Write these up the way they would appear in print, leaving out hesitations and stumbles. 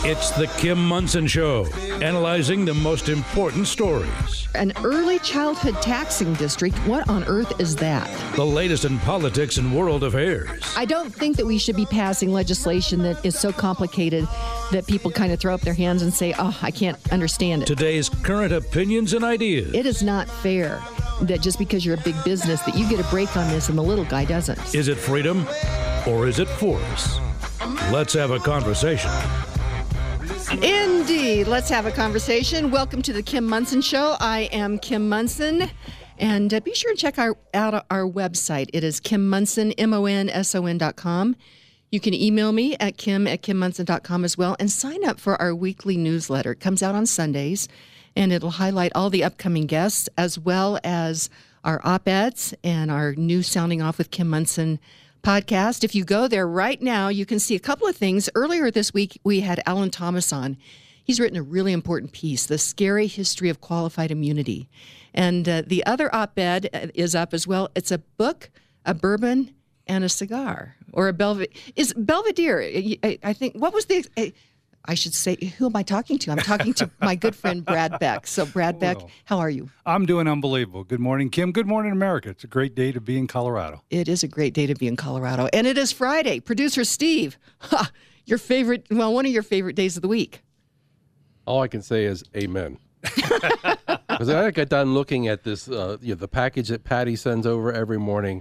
It's the Kim Monson Show, analyzing the most important stories. An early childhood taxing district, what on earth is that? The latest in politics and world affairs. I don't think that we should be passing legislation that is so complicated that people kind of throw up their hands and say, oh, I can't understand it. Today's current opinions and ideas. It is not fair that just because you're a big business that you get a break on this and the little guy doesn't. Is it freedom or is it force? Let's have a conversation. Indeed. Let's have a conversation. Welcome to the Kim Monson Show. I am Kim Monson. And be sure and check out our website. It is kimmonson, MONSON.com. You can email me at kim@kimmonson.com as well, and sign up for our weekly newsletter. It comes out on Sundays, and it'll highlight all the upcoming guests as well as our op-eds and our new Sounding Off with Kim Monson podcast. If you go there right now, you can see a couple of things. Earlier this week, we had Alan Thomas on. He's written a really important piece, The Scary History of Qualified Immunity. And the other op-ed is up as well. It's a book, a bourbon, and a cigar. Or a Belvedere. I think, what was the... I should say, who am I talking to? I'm talking to my good friend, Brad Beck. So, Brad Beck, how are you? I'm doing unbelievable. Good morning, Kim. Good morning, America. It's a great day to be in Colorado. It is a great day to be in Colorado. And it is Friday. Producer Steve, your favorite, well, one of your favorite days of the week. All I can say is amen. Because I got done looking at this, the package that Patty sends over every morning.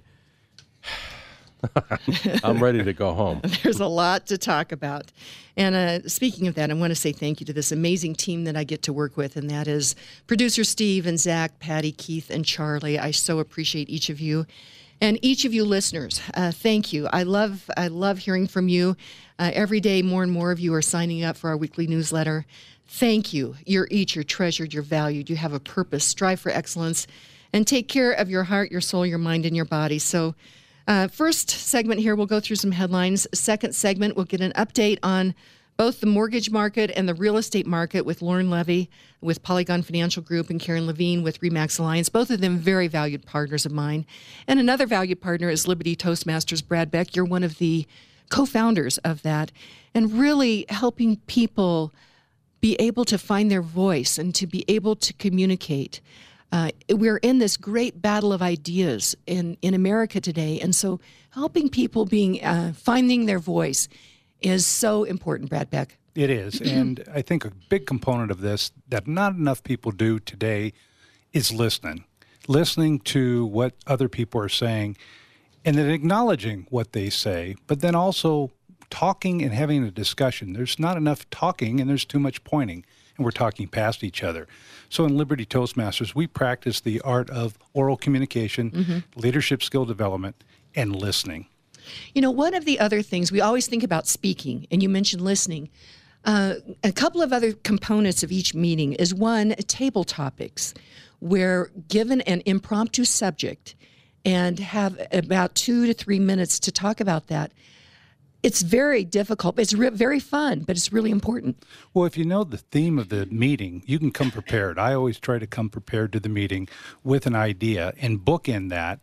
I'm ready to go home. There's a lot to talk about. And speaking of that, I want to say thank you to this amazing team that I get to work with, and that is producer Steve and Zach, Patty, Keith, and Charlie. I so appreciate each of you. And each of you listeners, thank you. I love hearing from you. Every day, more and more of you are signing up for our weekly newsletter. Thank you. You're treasured, you're valued, you have a purpose. Strive for excellence, and take care of your heart, your soul, your mind, and your body. So, first segment here, we'll go through some headlines. Second segment, we'll get an update on both the mortgage market and the real estate market with Lauren Levy with Polygon Financial Group and Karen Levine with RE/MAX Alliance, both of them very valued partners of mine. And another valued partner is Liberty Toastmasters. Brad Beck, you're one of the co-founders of that, and really helping people be able to find their voice and to be able to communicate. We're in this great battle of ideas in America today, and so helping people finding their voice is so important, Brad Beck. It is, and I think a big component of this that not enough people do today is listening to what other people are saying, and then acknowledging what they say, but then also talking and having a discussion. There's not enough talking, and there's too much pointing, and we're talking past each other. So in Liberty Toastmasters, we practice the art of oral communication, leadership skill development, and listening. You know, one of the other things, we always think about speaking, and you mentioned listening. A couple of other components of each meeting is one, table topics, where given an impromptu subject and have about 2 to 3 minutes to talk about that. It's very difficult. It's very fun, but it's really important. Well, if you know the theme of the meeting, you can come prepared. I always try to come prepared to the meeting with an idea and bookend that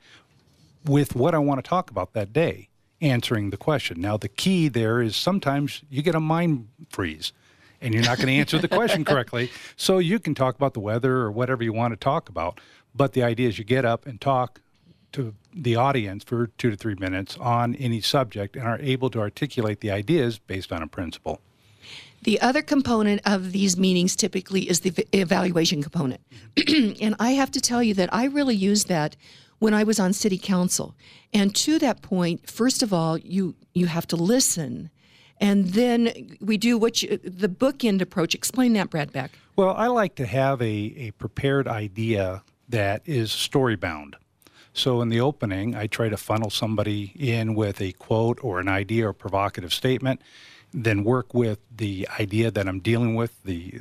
with what I want to talk about that day, answering the question. Now, the key there is sometimes you get a mind freeze and you're not going to answer the question correctly. So you can talk about the weather or whatever you want to talk about. But the idea is you get up and talk to the audience for 2 to 3 minutes on any subject and are able to articulate the ideas based on a principle. The other component of these meetings typically is the evaluation component. And I have to tell you that I really used that when I was on city council. And to that point, first of all, you have to listen. And then we do the bookend approach. Explain that, Brad Beck. Well, I like to have a prepared idea that is story-bound. So in the opening, I try to funnel somebody in with a quote or an idea or provocative statement, then work with the idea that I'm dealing with, the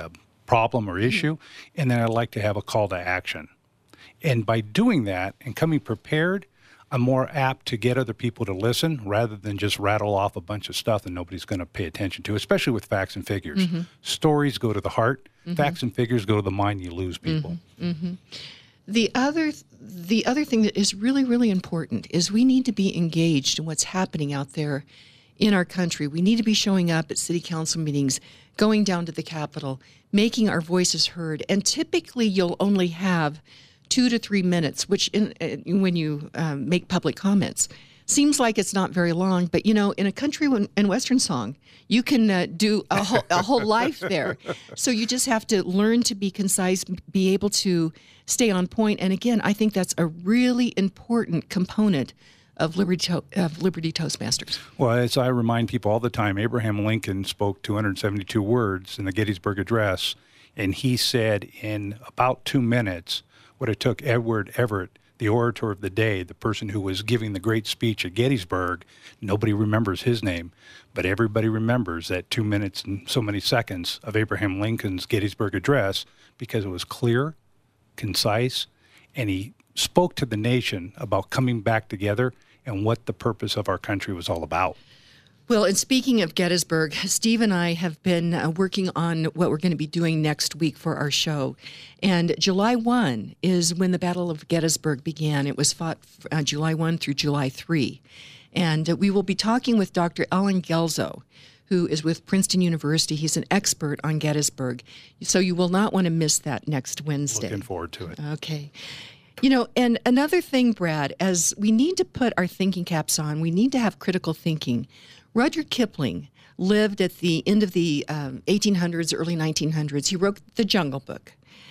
problem or issue, and then I like to have a call to action. And by doing that and coming prepared, I'm more apt to get other people to listen rather than just rattle off a bunch of stuff that nobody's going to pay attention to, especially with facts and figures. Stories go to the heart. Facts and figures go to the mind. You lose people. The other thing that is really, really important is we need to be engaged in what's happening out there in our country. We need to be showing up at city council meetings, going down to the Capitol, making our voices heard. And typically you'll only have 2 to 3 minutes, which when you make public comments, seems like it's not very long. But, in a country and Western song, you can do a whole life there. So you just have to learn to be concise, be able to stay on point. And again, I think that's a really important component of Liberty Toastmasters. Well, as I remind people all the time, Abraham Lincoln spoke 272 words in the Gettysburg Address, and he said in about 2 minutes what it took Edward Everett, the orator of the day, the person who was giving the great speech at Gettysburg. Nobody remembers his name, but everybody remembers that 2 minutes and so many seconds of Abraham Lincoln's Gettysburg Address, because it was clear, concise, and he spoke to the nation about coming back together and what the purpose of our country was all about. Well, and speaking of Gettysburg, Steve and I have been working on what we're going to be doing next week for our show. And July 1 is when the Battle of Gettysburg began. It was fought July 1 through July 3. And we will be talking with Dr. Alan Gelzo, who is with Princeton University. He's an expert on Gettysburg. So you will not want to miss that next Wednesday. Looking forward to it. Okay. And another thing, Brad, as we need to put our thinking caps on, we need to have critical thinking. Rudyard Kipling lived at the end of the 1800s, early 1900s. He wrote The Jungle Book.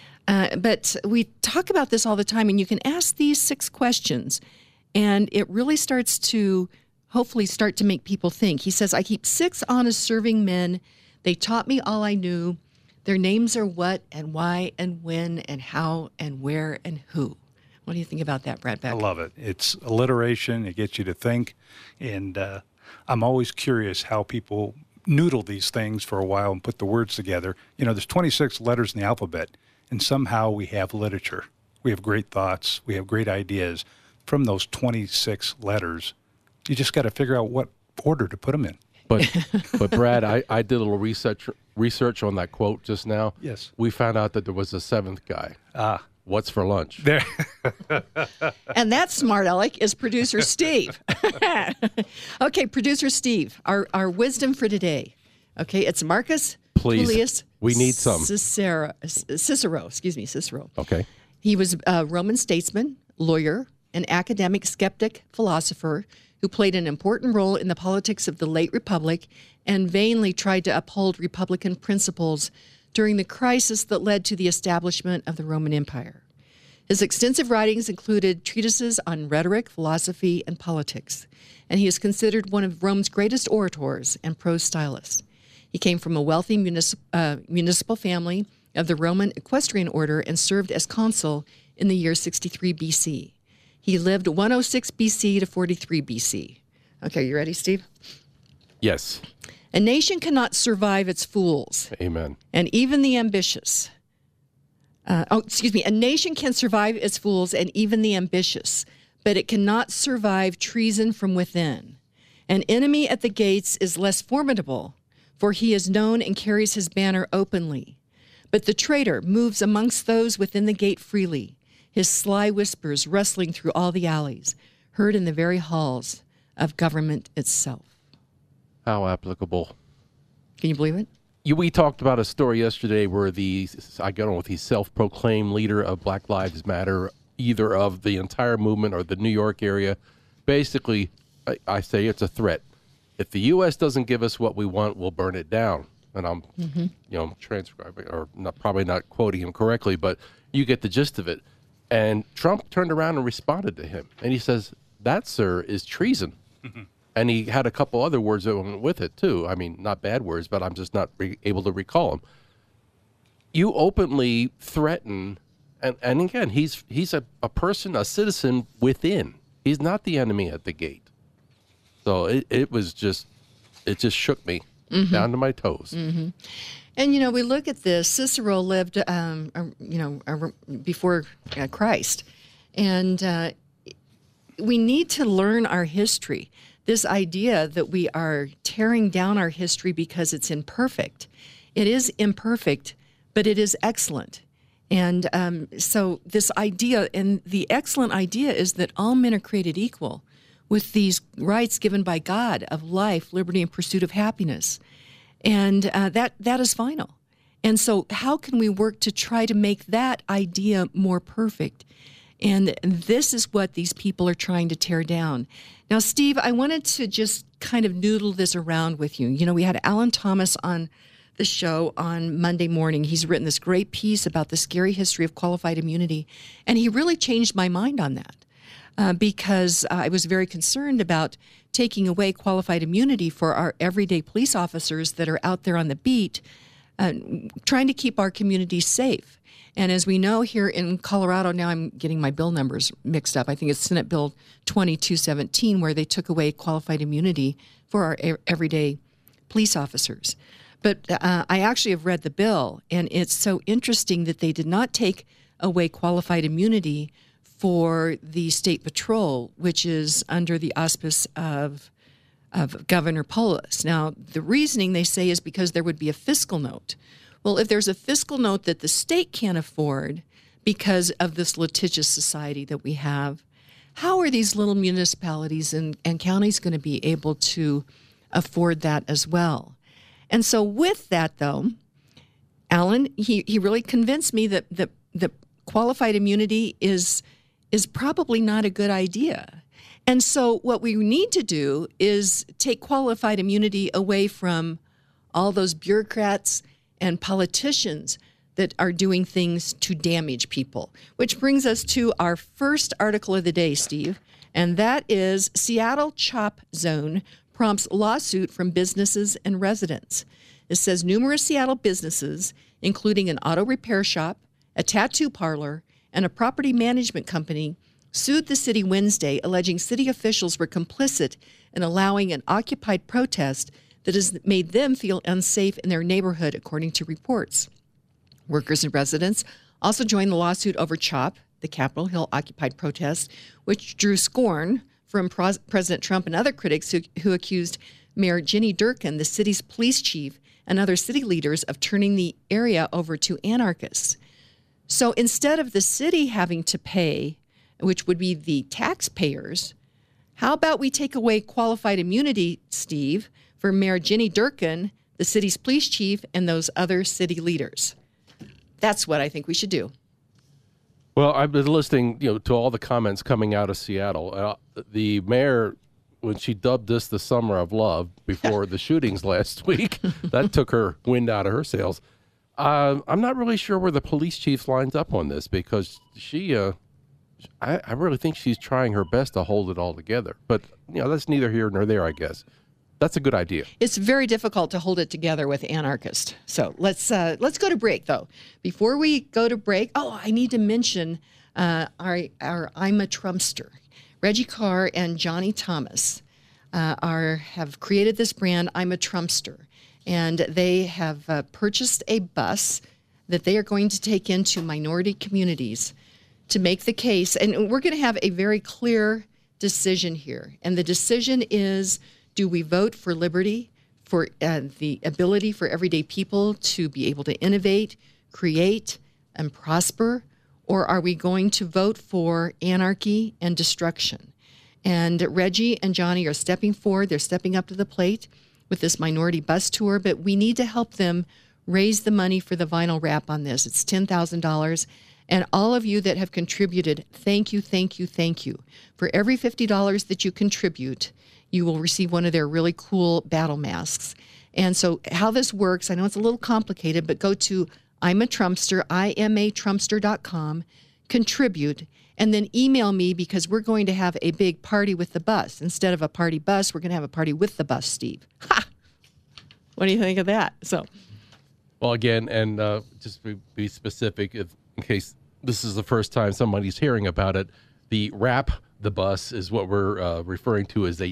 But we talk about this all the time, and you can ask these 6 questions, and it really starts to hopefully start to make people think. He says, I keep 6 honest serving men. They taught me all I knew. Their names are what and why and when and how and where and who. What do you think about that, Brad Beck? I love it. It's alliteration. It gets you to think. And I'm always curious how people noodle these things for a while and put the words together. There's 26 letters in the alphabet, and somehow we have literature. We have great thoughts. We have great ideas. From those 26 letters, you just got to figure out what order to put them in. But Brad, I did a little research on that quote just now. Yes. We found out that there was a 7th guy. What's for lunch? There. And that smart aleck is producer Steve. Okay, producer Steve, our wisdom for today. Okay, it's Marcus Tullius. We need some. Cicero. Okay. He was a Roman statesman, lawyer, an academic skeptic, philosopher who played an important role in the politics of the late Republic and vainly tried to uphold Republican principles during the crisis that led to the establishment of the Roman Empire. His extensive writings included treatises on rhetoric, philosophy, and politics, and he is considered one of Rome's greatest orators and prose stylists. He came from a wealthy municipal family of the Roman Equestrian Order and served as consul in the year 63 BC. He lived 106 BC to 43 BC. Okay, you ready, Steve? Yes. A nation cannot survive its fools. Amen. And even the ambitious. A nation can survive its fools and even the ambitious, but it cannot survive treason from within. An enemy at the gates is less formidable, for he is known and carries his banner openly. But the traitor moves amongst those within the gate freely, his sly whispers rustling through all the alleys, heard in the very halls of government itself. How applicable. Can you believe it? We talked about a story yesterday where the self-proclaimed leader of Black Lives Matter, either of the entire movement or the New York area, basically, I say it's a threat. If the U.S. doesn't give us what we want, we'll burn it down. And I'm, transcribing or probably not quoting him correctly, but you get the gist of it. And Trump turned around and responded to him, and he says, "That, sir, is treason." And he had a couple other words that went with it, too. I mean, not bad words, but I'm just not able to recall them. You openly threaten, and again, he's a person, a citizen within. He's not the enemy at the gate. So it just shook me down to my toes. Mm-hmm. And, we look at this. Cicero lived, before Christ. And we need to learn our history. This idea that we are tearing down our history because it's imperfect. It is imperfect, but it is excellent. And so this idea, and the excellent idea is that all men are created equal. with these rights given by God of life, liberty, and pursuit of happiness. And that is final. And so how can we work to try to make that idea more perfect? And this is what these people are trying to tear down. Now, Steve, I wanted to just kind of noodle this around with you. You know, we had Alan Thomas on the show on Monday morning. He's written this great piece about the scary history of qualified immunity, and he really changed my mind on that because I was very concerned about taking away qualified immunity for our everyday police officers that are out there on the beat, trying to keep our communities safe. And as we know here in Colorado, now I'm getting my bill numbers mixed up. I think it's Senate Bill 2217, where they took away qualified immunity for our everyday police officers. But I actually have read the bill, and it's so interesting that they did not take away qualified immunity for the state patrol, which is under the auspice of Governor Polis. Now, the reasoning, they say, is because there would be a fiscal note. Well, if there's a fiscal note that the state can't afford because of this litigious society that we have, how are these little municipalities and counties going to be able to afford that as well? And so with that, though, Alan, he really convinced me that qualified immunity is probably not a good idea. And so what we need to do is take qualified immunity away from all those bureaucrats and politicians that are doing things to damage people. Which brings us to our first article of the day, Steve, and that is Seattle Chop Zone prompts lawsuit from businesses and residents. It says numerous Seattle businesses, including an auto repair shop, a tattoo parlor, and a property management company, sued the city Wednesday, alleging city officials were complicit in allowing an occupied protest that has made them feel unsafe in their neighborhood, according to reports. Workers and residents also joined the lawsuit over CHOP, the Capitol Hill occupied protest, which drew scorn from President Trump and other critics who accused Mayor Jenny Durkan, the city's police chief, and other city leaders of turning the area over to anarchists. So instead of the city having to pay, which would be the taxpayers, how about we take away qualified immunity, Steve, for Mayor Jenny Durkan, the city's police chief, and those other city leaders? That's what I think we should do. Well, I've been listening, to all the comments coming out of Seattle. The mayor, when she dubbed this the summer of love before the shootings last week, that took her wind out of her sails. I'm not really sure where the police chief lines up on this, because I really think she's trying her best to hold it all together. But, that's neither here nor there, I guess. That's a good idea. It's very difficult to hold it together with anarchists. So let's go to break, though. Before we go to break, I need to mention our I'm a Trumpster. Reggie Carr and Johnny Thomas have created this brand, I'm a Trumpster. And they have purchased a bus that they are going to take into minority communities to make the case. And we're going to have a very clear decision here. And the decision is, do we vote for liberty, for the ability for everyday people to be able to innovate, create, and prosper? Or are we going to vote for anarchy and destruction? And Reggie and Johnny are stepping forward. They're stepping up to the plate with this minority bus tour, but we need to help them raise the money for the vinyl wrap on this. It's $10,000. And all of you that have contributed, thank you, thank you, thank you. For every $50 that you contribute, you will receive one of their really cool battle masks. And so how this works, I know it's a little complicated, but go to I'm a Trumpster, IMATrumpster.com, contribute, and then email me, because we're going to have a big party with the bus. Instead of a party bus, we're going to have a party with the bus, Steve. Ha! What do you think of that? Well, again, and just to be specific, in case this is the first time somebody's hearing about it, the wrap the bus is what we're referring to as a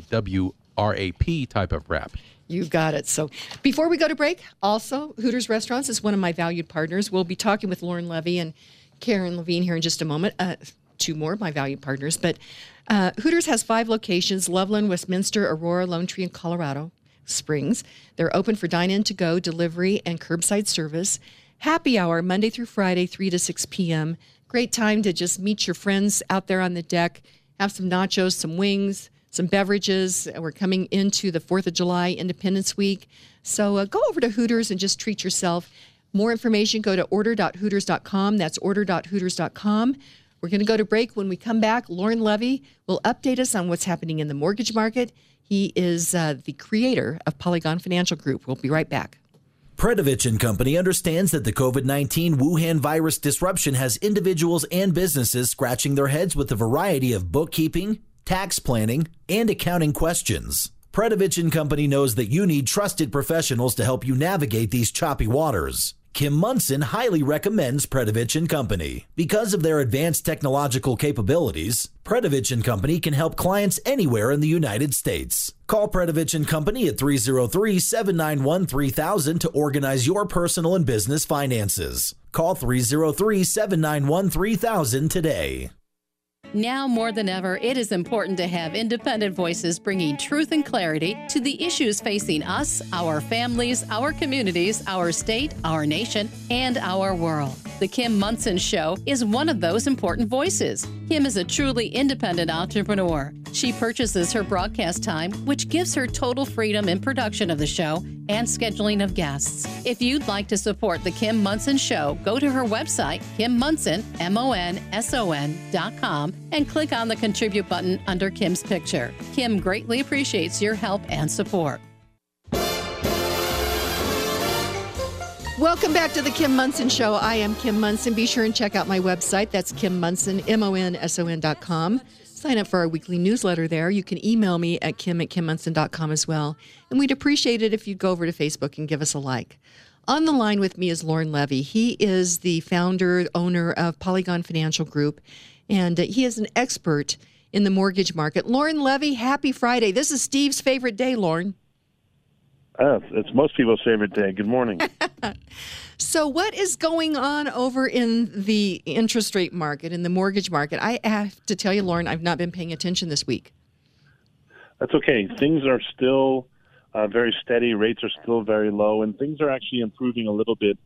WRAP type of wrap. You got it. So before we go to break, also, Hooters Restaurants is one of my valued partners. We'll be talking with Lauren Levy and Karen Levine here in just a moment. Two more of my valued partners. But Hooters has 5 locations: Loveland, Westminster, Aurora, Lone Tree, and Colorado Springs. They're open for dine-in, to-go, delivery, and curbside service. Happy hour, Monday through Friday, 3 to 6 p.m. Great time to just meet your friends out there on the deck, have some nachos, some wings, some beverages. We're coming into the 4th of July, Independence Week. So go over to Hooters and just treat yourself. More information, go to order.hooters.com. That's order.hooters.com. We're going to go to break. When we come back, Lauren Levy will update us on what's happening in the mortgage market. He is the creator of Polygon Financial Group. We'll be right back. Predovich and Company understands that the COVID-19 Wuhan virus disruption has individuals and businesses scratching their heads with a variety of bookkeeping, tax planning, and accounting questions. Predovich and Company knows that you need trusted professionals to help you navigate these choppy waters. Kim Munson highly recommends Predovich and Company. Because of their advanced technological capabilities, Predovich and Company can help clients anywhere in the United States. Call Predovich and Company at 303-791-3000 to organize your personal and business finances. Call 303-791-3000 today. Now more than ever, it is important to have independent voices bringing truth and clarity to the issues facing us, our families, our communities, our state, our nation, and our world. The Kim Munson Show is one of those important voices. Kim is a truly independent entrepreneur. She purchases her broadcast time, which gives her total freedom in production of the show and scheduling of guests. If you'd like to support The Kim Munson Show, go to her website, KimMunson.com, and click on the Contribute button under Kim's picture. Kim greatly appreciates your help and support. Welcome back to the Kim Munson Show. I am Kim Munson. Be sure and check out my website. That's Kim Munson, MONSON.com. Sign up for our weekly newsletter there. You can email me at kim@kimmunson.com as well. And we'd appreciate it if you'd go over to Facebook and give us a like. On the line with me is Lauren Levy. He is the founder, owner of Polygon Financial Group, and he is an expert in the mortgage market. Lauren Levy, happy Friday. This is Steve's favorite day, Lauren. It's most people's favorite day. Good morning. So what is going on over in the interest rate market, in the mortgage market? I have to tell you, Lauren, I've not been paying attention this week. That's okay. Things are still very steady. Rates are still very low, and things are actually improving a little bit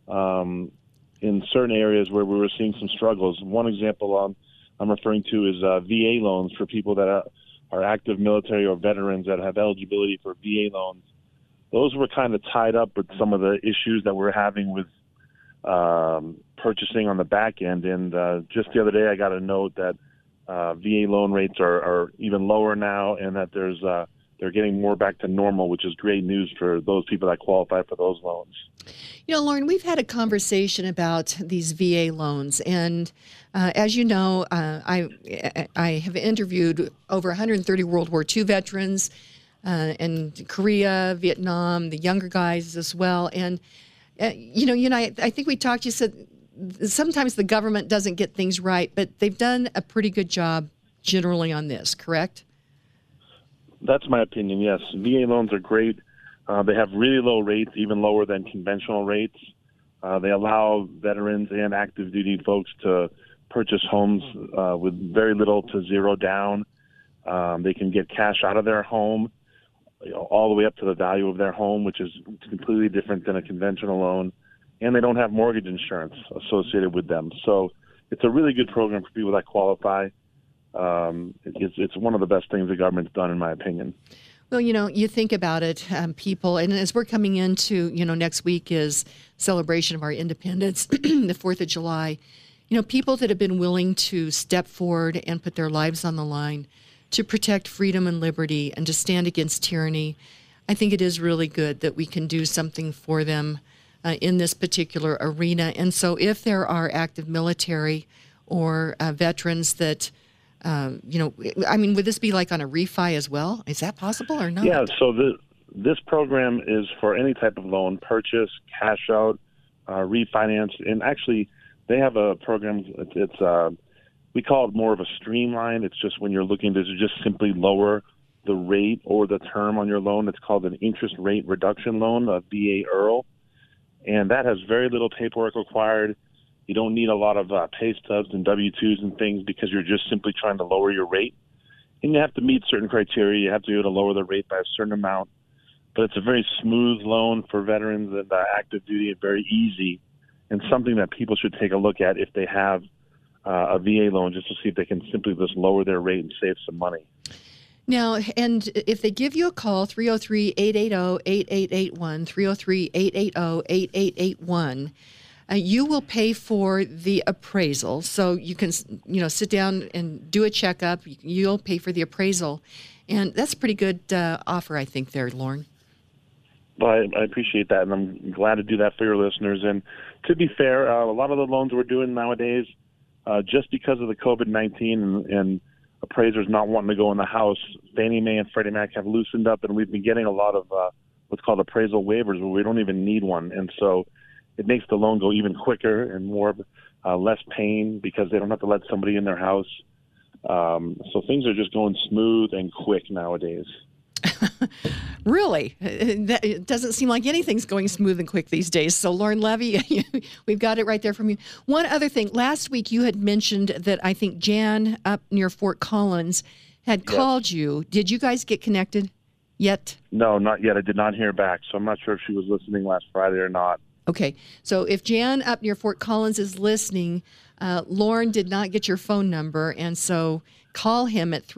in certain areas where we were seeing some struggles. One example I'm referring to is VA loans for people that are active military or veterans that have eligibility for VA loans. Those were kind of tied up with some of the issues that we're having with purchasing on the back end. And just the other day, I got a note that VA loan rates are even lower now, and that they're getting more back to normal, which is great news for those people that qualify for those loans. You know, Lauren, we've had a conversation about these VA loans, and as you know, I have interviewed over 130 World War II veterans. And Korea, Vietnam, the younger guys as well. And, I think we talked, you said sometimes the government doesn't get things right, but they've done a pretty good job generally on this, correct? That's my opinion, yes. VA loans are great. They have really low rates, even lower than conventional rates. They allow veterans and active duty folks to purchase homes with very little to zero down. They can get cash out of their home, all the way up to the value of their home, which is completely different than a conventional loan. And they don't have mortgage insurance associated with them. So it's a really good program for people that qualify. It's one of the best things the government's done, in my opinion. Well, you think about it, people, and as we're coming into, next week is celebration of our independence, the 4th of July. People that have been willing to step forward and put their lives on the line to protect freedom and liberty and to stand against tyranny. I think it is really good that we can do something for them in this particular arena. And so if there are active military or veterans that, would this be like on a refi as well? Is that possible or not? Yeah, so this program is for any type of loan, purchase, cash out, refinance. And actually, they have a program, we call it more of a streamline. It's just when you're looking to just simply lower the rate or the term on your loan. It's called an interest rate reduction loan, a VA IRRRL. And that has very little paperwork required. You don't need a lot of pay stubs and W-2s and things because you're just simply trying to lower your rate. And you have to meet certain criteria. You have to be able to lower the rate by a certain amount. But it's a very smooth loan for veterans and active duty and very easy, and something that people should take a look at if they have a VA loan, just to see if they can simply just lower their rate and save some money. Now, and if they give you a call, 303-880-8881, 303-880-8881, you will pay for the appraisal. So you can, sit down and do a checkup. You'll pay for the appraisal. And that's a pretty good offer, I think, there, Lauren. Well, I appreciate that, and I'm glad to do that for your listeners. And to be fair, a lot of the loans we're doing nowadays, just because of the COVID-19 and appraisers not wanting to go in the house, Fannie Mae and Freddie Mac have loosened up, and we've been getting a lot of what's called appraisal waivers where we don't even need one. And so it makes the loan go even quicker and more less pain because they don't have to let somebody in their house. So things are just going smooth and quick nowadays. Really? It doesn't seem like anything's going smooth and quick these days. So, Lauren Levy, we've got it right there from you. One other thing. Last week you had mentioned that I think Jan up near Fort Collins had called you. Did you guys get connected yet? No, not yet. I did not hear back. So I'm not sure if she was listening last Friday or not. Okay. So if Jan up near Fort Collins is listening, Lauren did not get your phone number, and so call him at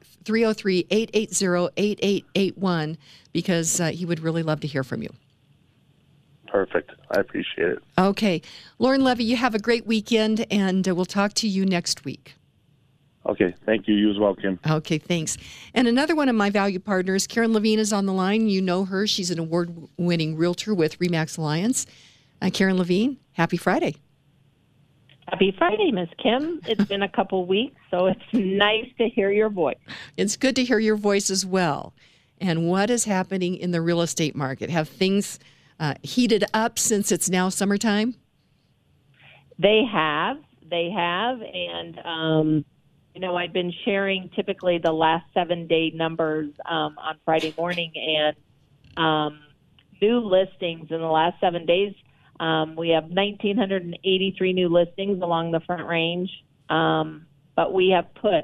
303-880-8881 because he would really love to hear from you. Perfect. I appreciate it. Okay. Lauren Levy, you have a great weekend, and we'll talk to you next week. Okay. Thank you. You as well, Kim. Okay, thanks. And another one of my value partners, Karen Levine, is on the line. You know her. She's an award-winning realtor with RE/MAX Alliance. Karen Levine, happy Friday. Happy Friday, Miss Kim. It's been a couple weeks, so it's nice to hear your voice. It's good to hear your voice as well. And what is happening in the real estate market? Have things heated up since it's now summertime? They have. And, I've been sharing typically the last 7-day numbers on Friday morning. And new listings in the last 7 days, we have 1,983 new listings along the Front Range, but we have put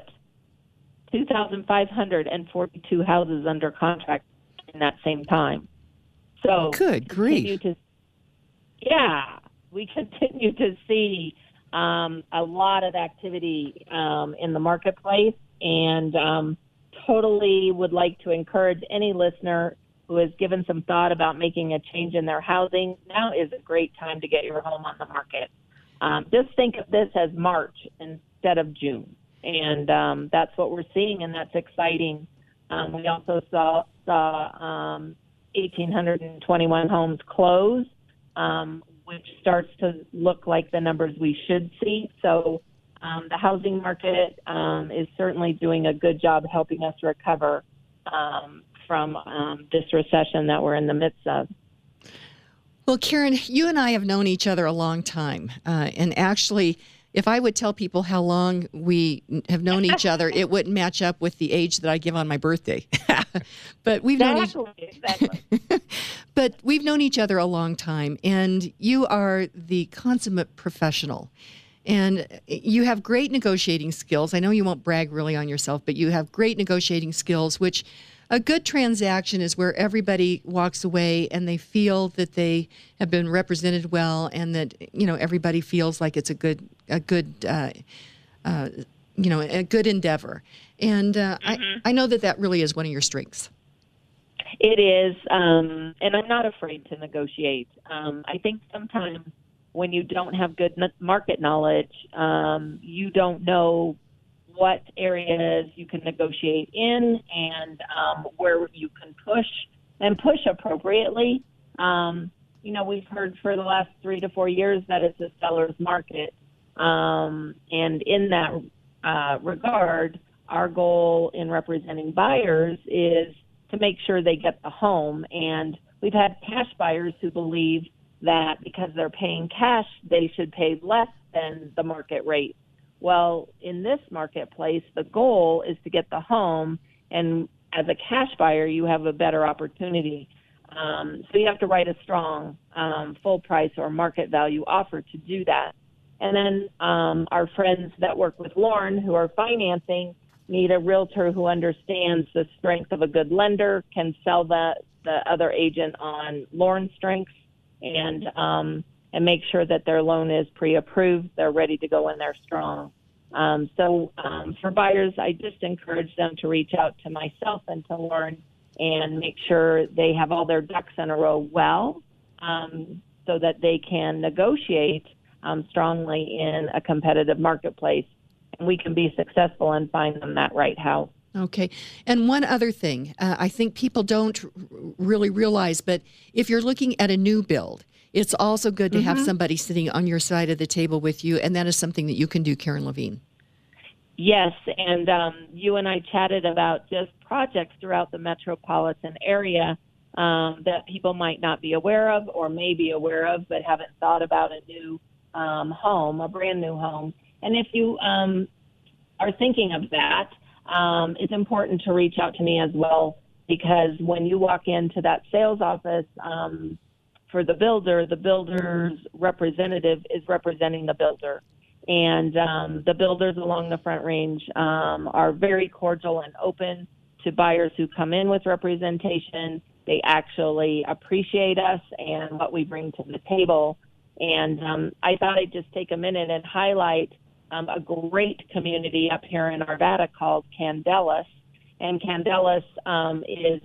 2,542 houses under contract in that same time. So good grief! We continue to see a lot of activity in the marketplace, and totally would like to encourage any listener who has given some thought about making a change in their housing. Now is a great time to get your home on the market. Just think of this as March instead of June. And that's what we're seeing, and that's exciting. We also saw 1,821 homes close, which starts to look like the numbers we should see. So the housing market is certainly doing a good job helping us recover from this recession that we're in the midst of. Well, Karen, you and I have known each other a long time. And actually, if I would tell people how long we have known each other, it wouldn't match up with the age that I give on my birthday. But we've known but we've known each other a long time, and you are the consummate professional. And you have great negotiating skills. I know you won't brag really on yourself, but you have great negotiating skills, which a good transaction is where everybody walks away and they feel that they have been represented well, and that everybody feels like it's a good endeavor. And I know that really is one of your strengths. It is, and I'm not afraid to negotiate. I think sometimes when you don't have good market knowledge, you don't know what areas you can negotiate in, and where you can push appropriately. We've heard for the last 3 to 4 years that it's a seller's market. And in that regard, our goal in representing buyers is to make sure they get the home. And we've had cash buyers who believe that because they're paying cash, they should pay less than the market rate. Well, in this marketplace, the goal is to get the home, and as a cash buyer, you have a better opportunity. So you have to write a strong full price or market value offer to do that. And then our friends that work with Lauren who are financing need a realtor who understands the strength of a good lender, can sell the other agent on Lauren's strengths, and make sure that their loan is pre-approved. They're ready to go in there strong. For buyers, I just encourage them to reach out to myself and to Lauren and make sure they have all their ducks in a row well, so that they can negotiate strongly in a competitive marketplace, and we can be successful and find them that right house. Okay. And one other thing, I think people don't really realize, but if you're looking at a new build, it's also good to have somebody sitting on your side of the table with you, and that is something that you can do, Karen Levine. Yes, and you and I chatted about just projects throughout the metropolitan area that people might not be aware of or may be aware of but haven't thought about a new home, a brand new home. And if you are thinking of that, it's important to reach out to me as well, because when you walk into that sales office for the builder's representative is representing the builder. And the builders along the Front Range are very cordial and open to buyers who come in with representation. They actually appreciate us and what we bring to the table. And I thought I'd just take a minute and highlight a great community up here in Arvada called Candelas. And Candelas is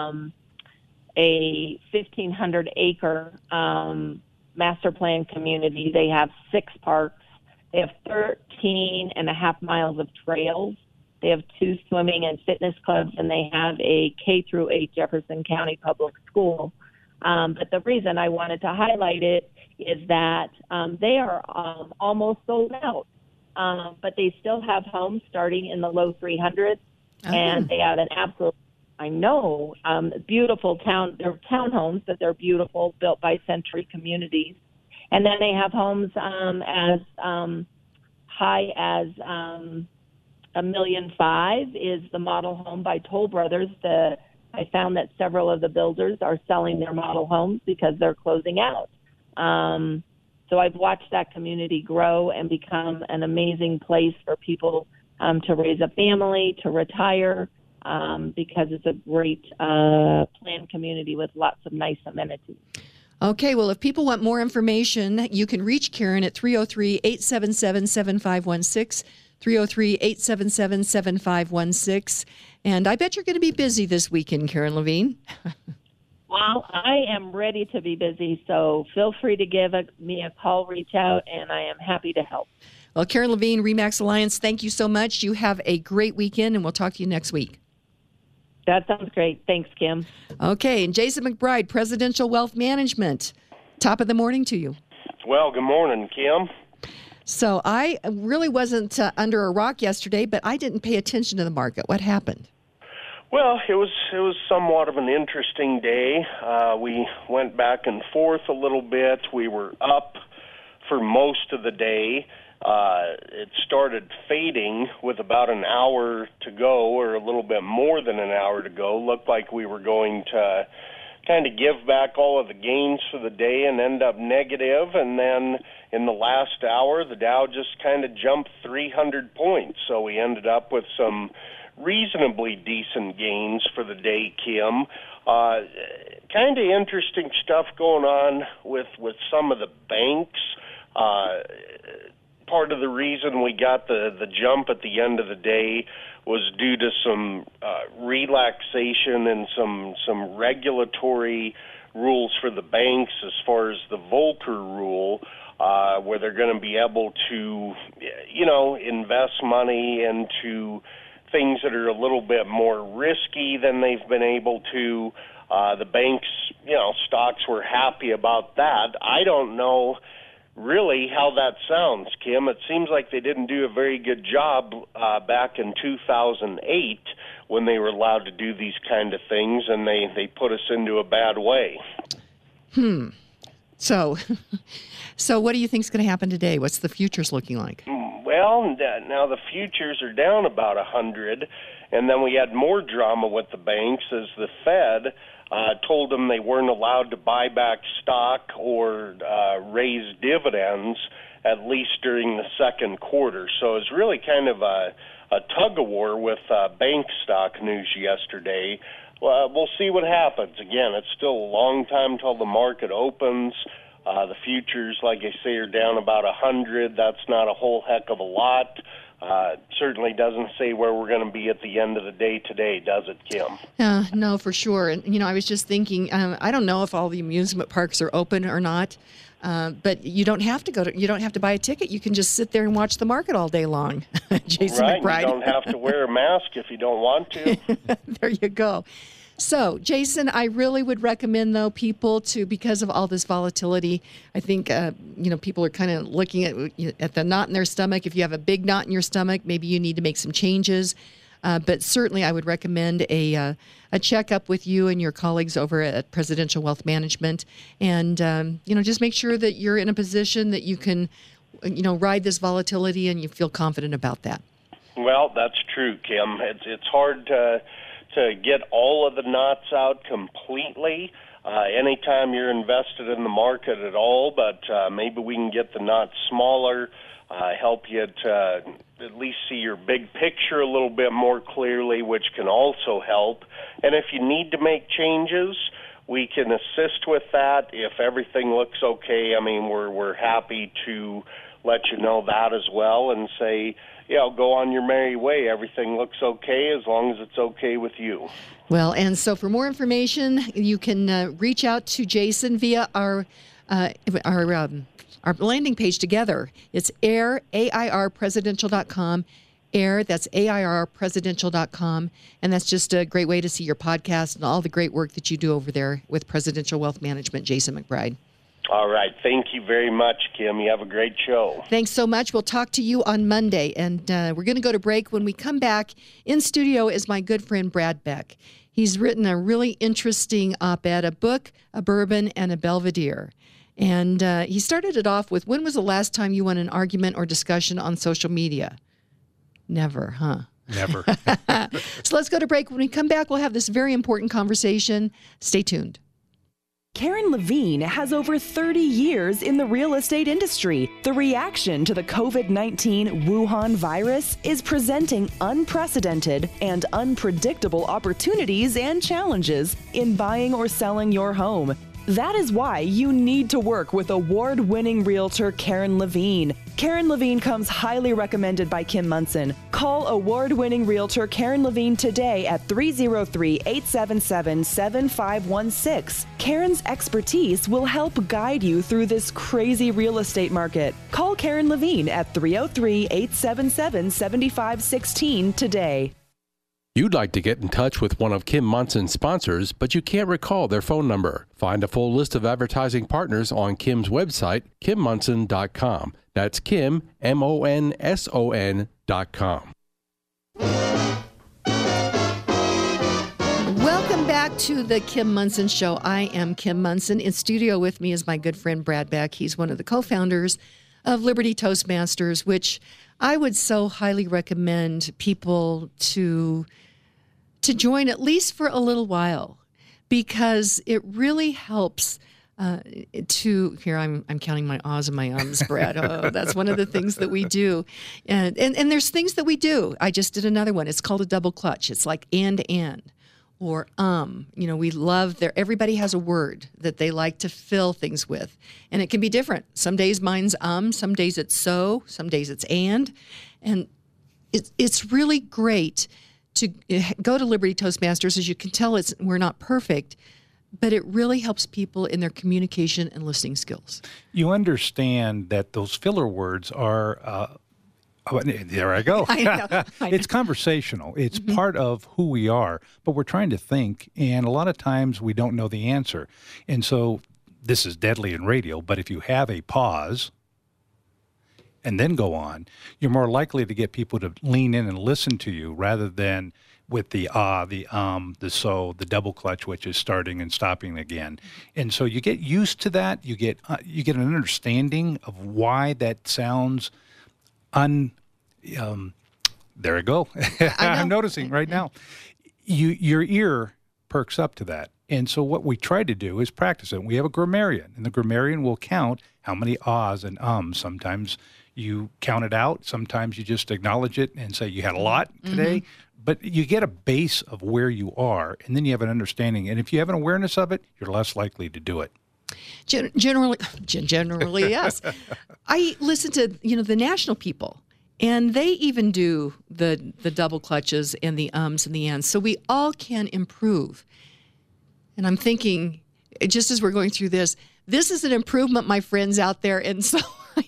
a 1,500-acre master plan community. They have 6 parks. They have 13 and a half miles of trails. They have 2 swimming and fitness clubs, and they have a K-8 Jefferson County public school. But the reason I wanted to highlight it is that they are almost sold out. But they still have homes starting in the low 300s, and they have an absolute, beautiful town. They're townhomes, but they're beautiful, built by Century Communities. And then they have homes as high as $1.5 million is the model home by Toll Brothers. I found that several of the builders are selling their model homes because they're closing out. So I've watched that community grow and become an amazing place for people to raise a family, to retire, because it's a great planned community with lots of nice amenities. Okay, well, if people want more information, you can reach Karen at 303-877-7516, 303-877-7516. And I bet you're going to be busy this weekend, Karen Levine. Well, I am ready to be busy, so feel free to give me a call, reach out, and I am happy to help. Well, Karen Levine, RE/MAX Alliance, thank you so much. You have a great weekend, and we'll talk to you next week. That sounds great. Thanks, Kim. Okay, and Jason McBride, Presidential Wealth Management. Top of the morning to you. Well, good morning, Kim. So I really wasn't under a rock yesterday, but I didn't pay attention to the market. What happened? Well, it was somewhat of an interesting day. We went back and forth a little bit. We were up for most of the day. It started fading with about an hour to go, or a little bit more than an hour to go. Looked like we were going to kind of give back all of the gains for the day and end up negative. And then in the last hour, the Dow just kind of jumped 300 points. So we ended up with some reasonably decent gains for the day, Kim. Kind of interesting stuff going on with some of the banks. Part of the reason we got the jump at the end of the day was due to some relaxation and some regulatory rules for the banks as far as the Volcker rule, where they're going to be able to, invest money into things that are a little bit more risky than they've been able to. The banks, stocks were happy about that. I don't know really how that sounds, Kim. It seems like they didn't do a very good job back in 2008 when they were allowed to do these kind of things, and they put us into a bad way. So what do you think is going to happen today? What's the futures looking like? Well, now the futures are down about 100, and then we had more drama with the banks as the Fed told them they weren't allowed to buy back stock or raise dividends, at least during the second quarter. So it's really kind of a tug-of-war with bank stock news yesterday. Well, we'll see what happens. Again, it's still a long time till the market opens. The futures, like I say, are down about 100. That's not a whole heck of a lot. certainly doesn't say where we're going to be at the end of the day today, does it, Kim? No, for sure. And, I was just thinking, I don't know if all the amusement parks are open or not, but you don't have to you don't have to buy a ticket. You can just sit there and watch the market all day long. Jason McBride. You don't have to wear a mask if you don't want to. There you go. So, Jason, I really would recommend, though, people to, because of all this volatility, I think, people are kind of looking at the knot in their stomach. If you have a big knot in your stomach, maybe you need to make some changes. But certainly I would recommend a checkup with you and your colleagues over at Presidential Wealth Management. And, just make sure that you're in a position that you can, ride this volatility and you feel confident about that. Well, that's true, Kim. It's hard to get all of the knots out completely anytime you're invested in the market at all, but maybe we can get the knots smaller, help you to at least see your big picture a little bit more clearly, which can also help. And if you need to make changes, we can assist with that. If everything looks okay, we're happy to let you know that as well and say, go on your merry way. Everything looks okay as long as it's okay with you. Well, and so for more information, you can reach out to Jason via our landing page together. It's airpresidential.com. That's airpresidential.com. And that's just a great way to see your podcast and all the great work that you do over there with Presidential Wealth Management, Jason McBride. All right. Thank you very much, Kim. You have a great show. Thanks so much. We'll talk to you on Monday. And we're going to go to break. When we come back, in studio is my good friend Brad Beck. He's written a really interesting op-ed, a book, a bourbon, and a Belvedere. And he started it off with, when was the last time you won an argument or discussion on social media? Never, huh? Never. So let's go to break. When we come back, we'll have this very important conversation. Stay tuned. Karen Levine has over 30 years in the real estate industry. The reaction to the COVID-19 Wuhan virus is presenting unprecedented and unpredictable opportunities and challenges in buying or selling your home. That is why you need to work with award-winning realtor Karen Levine. Karen Levine comes highly recommended by Kim Munson. Call award-winning realtor Karen Levine today at 303-877-7516. Karen's expertise will help guide you through this crazy real estate market. Call Karen Levine at 303-877-7516 today. You'd like to get in touch with one of Kim Munson's sponsors, but you can't recall their phone number. Find a full list of advertising partners on Kim's website, KimMunson.com. That's Kim, MONSON.com. Welcome back to the Kim Munson Show. I am Kim Munson. In studio with me is my good friend Brad Beck. He's one of the co-founders of Liberty Toastmasters, which I would so highly recommend people to join at least for a little while, because it really helps here I'm counting my ahs and my ums, Brad. Oh, that's one of the things that we do. And there's things that we do. I just did another one. It's called a double clutch. It's like and or we love everybody has a word that they like to fill things with, and it can be different. Some days mine's some days it's so, some days it's and it's really great to go to Liberty Toastmasters. As you can tell, we're not perfect, but it really helps people in their communication and listening skills. You understand that those filler words are there I go. I know. It's conversational. It's part of who we are, but we're trying to think, and a lot of times we don't know the answer. And so this is deadly in radio, but if you have a pause and then go on, you're more likely to get people to lean in and listen to you rather than with the the so, the double clutch, which is starting and stopping again. And so you get used to that. You get an understanding of why that sounds there I go. I'm noticing right now. Your ear perks up to that. And so what we try to do is practice it. We have a grammarian, and the grammarian will count how many ahs and ums. Sometimes you count it out. Sometimes you just acknowledge it and say you had a lot today. But you get a base of where you are, and then you have an understanding. And if you have an awareness of it, you're less likely to do it. Generally, yes. I listen to the national people, And they even do the double clutches and the ums and the ands. So we all can improve. And I'm thinking, just as we're going through this is an improvement, my friends out there. And so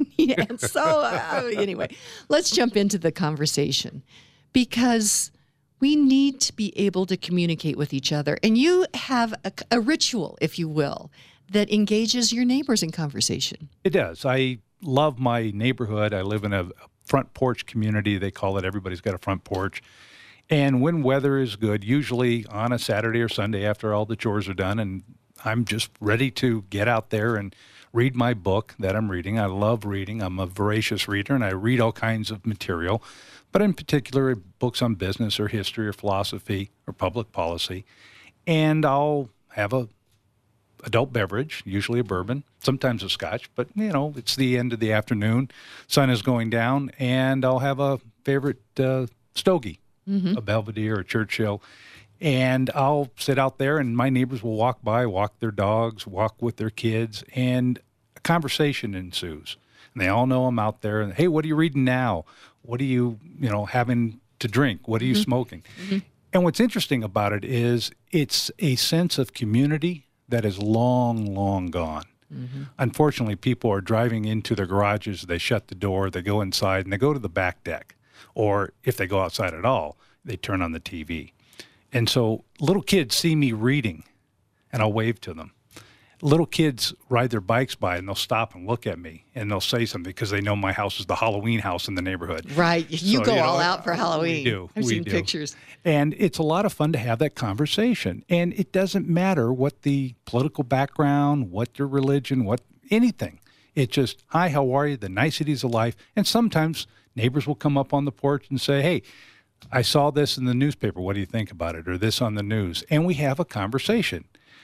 anyway, let's jump into the conversation, because we need to be able to communicate with each other. And you have a ritual, if you will, that engages your neighbors in conversation. It does. I love my neighborhood. I live in a front porch community, they call it. Everybody's got a front porch. And when weather is good, usually on a Saturday or Sunday after all the chores are done, and I'm just ready to get out there and read my book that I'm reading. I love reading. I'm a voracious reader, and I read all kinds of material, but in particular, books on business or history or philosophy or public policy. And I'll have a adult beverage, usually a bourbon, sometimes a scotch, but, it's the end of the afternoon. Sun is going down, and I'll have a favorite stogie, a Belvedere or Churchill, and I'll sit out there, and my neighbors will walk by, walk their dogs, walk with their kids, and a conversation ensues. And they all know I'm out there, and, hey, what are you reading now? What are you, having to drink? What are you smoking? And what's interesting about it is it's a sense of community that is long, long gone. Unfortunately, people are driving into their garages, they shut the door, they go inside, and they go to the back deck. Or if they go outside at all, they turn on the TV. And so little kids see me reading, and I'll wave to them. Little kids ride their bikes by, and they'll stop and look at me, and they'll say something because they know my house is the Halloween house in the neighborhood. Right. You go all out for Halloween. We do. I've seen pictures. And it's a lot of fun to have that conversation. And it doesn't matter what the political background, what your religion, what anything. It's just, hi, how are you? The niceties of life. And sometimes neighbors will come up on the porch and say, hey, I saw this in the newspaper. What do you think about it? Or this on the news. And we have a conversation.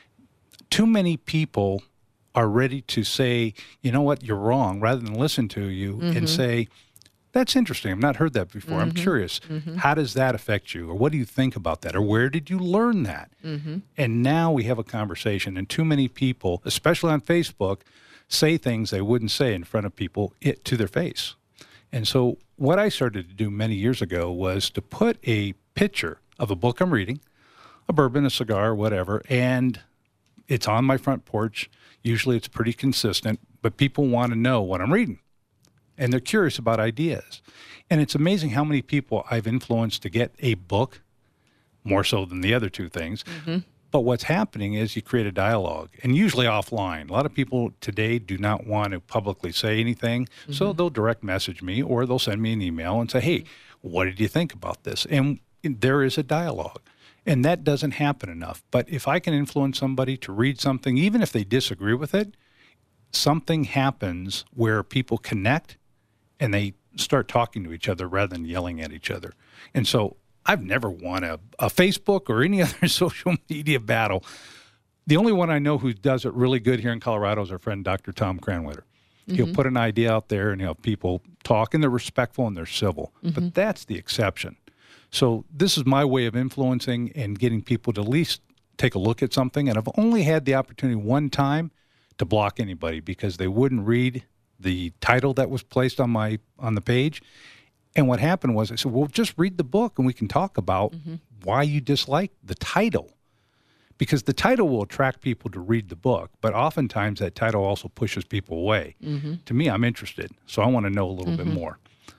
Too many people are ready to say, you know what, you're wrong, rather than listen to you and say, that's interesting. I've not heard that before. I'm curious. How does that affect you? Or what do you think about that? Or where did you learn that? And now we have a conversation. And too many people, especially on Facebook, say things they wouldn't say in front of people to their face. And so what I started to do many years ago was to put a picture of a book I'm reading, a bourbon, a cigar, whatever, and it's on my front porch. Usually it's pretty consistent, but people want to know what I'm reading, and they're curious about ideas. And it's amazing how many people I've influenced to get a book, more so than the other two things. But what's happening is you create a dialogue, and usually offline. A lot of people today do not want to publicly say anything, so they'll direct message me, or they'll send me an email and say, hey, what did you think about this? And there is a dialogue. And that doesn't happen enough. But if I can influence somebody to read something, even if they disagree with it, something happens where people connect and they start talking to each other rather than yelling at each other. And so I've never won a Facebook or any other social media battle. The only one I know who does it really good here in Colorado is our friend Dr. Tom Cranwitter. He'll put an idea out there and he'll have people talk, and they're respectful and they're civil. But that's the exception. So this is my way of influencing and getting people to at least take a look at something. And I've only had the opportunity one time to block anybody because they wouldn't read the title that was placed on the page. And what happened was I said, well, just read the book and we can talk about why you dislike the title. Because the title will attract people to read the book, but oftentimes that title also pushes people away. To me, I'm interested, so I want to know a little bit more.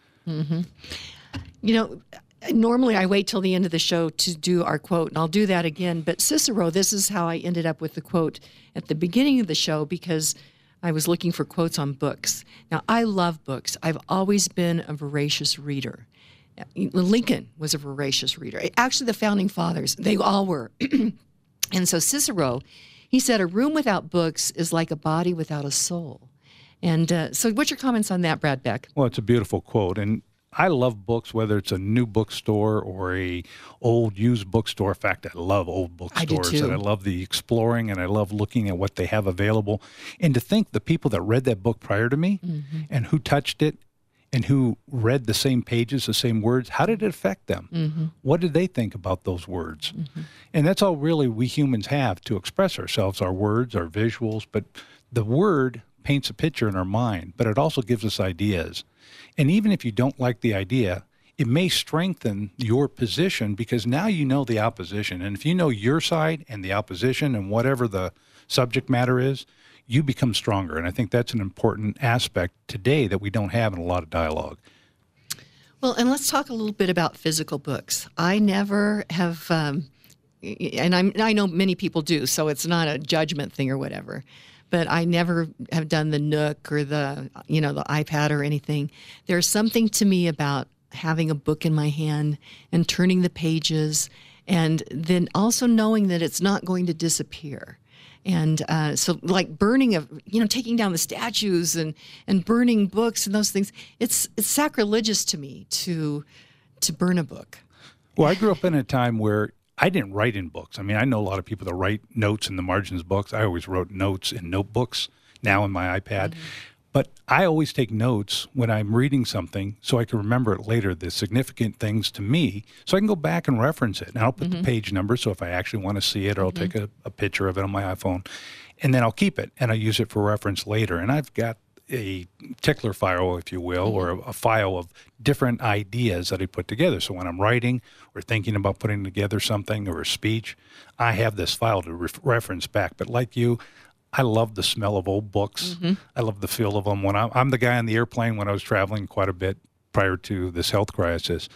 Normally I wait till the end of the show to do our quote, and I'll do that again. But Cicero, this is how I ended up with the quote at the beginning of the show, because I was looking for quotes on books. Now, I love books. I've always been a voracious reader. Lincoln was a voracious reader. Actually, the founding fathers, they all were. And so Cicero, he said, a room without books is like a body without a soul. And so what's your comments on that, Brad Beck? Well, it's a beautiful quote. And I love books, whether it's a new bookstore or a old used bookstore. In fact, I love old bookstores. I do too. And I love the exploring, and I love looking at what they have available. And to think the people that read that book prior to me and who touched it and who read the same pages, the same words, how did it affect them? What did they think about those words? And that's all really we humans have to express ourselves, our words, our visuals. But the word paints a picture in our mind, but it also gives us ideas. And even if you don't like the idea, it may strengthen your position because now you know the opposition. And if you know your side and the opposition and whatever the subject matter is, you become stronger. And I think that's an important aspect today that we don't have in a lot of dialogue. Well, and let's talk a little bit about physical books. I never have, and I know many people do, so it's not a judgment thing or whatever, but I never have done the Nook or the iPad or anything. There's something to me about having a book in my hand and turning the pages, and then also knowing that it's not going to disappear. And so like taking down the statues and burning books and those things, it's sacrilegious to me to burn a book. Well, I grew up in a time where I didn't write in books. I mean, I know a lot of people that write notes in the margins of books. I always wrote notes in notebooks, now in my iPad. Mm-hmm. But I always take notes when I'm reading something so I can remember it later, the significant things to me, so I can go back and reference it. And I'll put the page number, so if I actually want to see it, or I'll take a picture of it on my iPhone, and then I'll keep it, and I'll use it for reference later. And I've got a tickler file, if you will, or a file of different ideas that I put together. So when I'm writing or thinking about putting together something or a speech, I have this file to reference back. But like you, I love the smell of old books. Mm-hmm. I love the feel of them. When I'm the guy on the airplane when I was traveling quite a bit prior to this health crisis,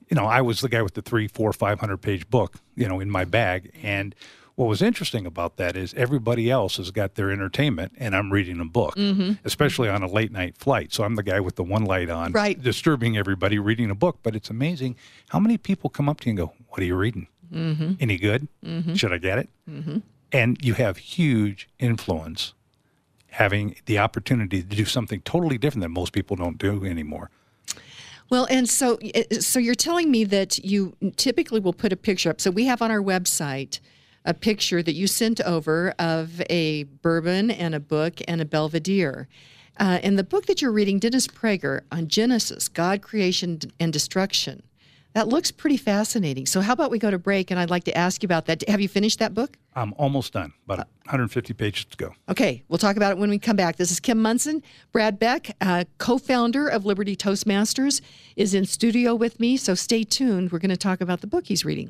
I was the guy with the 300, 400, 500-page book, in my bag. And what was interesting about that is everybody else has got their entertainment, and I'm reading a book, especially on a late-night flight. So I'm the guy with the one light on, disturbing everybody, reading a book. But it's amazing how many people come up to you and go, "What are you reading? Mm-hmm. Any good? Mm-hmm. Should I get it?" Mm-hmm. And you have huge influence having the opportunity to do something totally different that most people don't do anymore. Well, and so you're telling me that you typically will put a picture up. So we have on our website a picture that you sent over of a bourbon and a book and a Belvedere. And the book that you're reading, Dennis Prager, on Genesis, God, Creation, and Destruction. That looks pretty fascinating. So how about we go to break, and I'd like to ask you about that. Have you finished that book? I'm almost done, about 150 pages to go. Okay, we'll talk about it when we come back. This is Kim Monson. Brad Beck, co-founder of Liberty Toastmasters, is in studio with me, so stay tuned. We're going to talk about the book he's reading.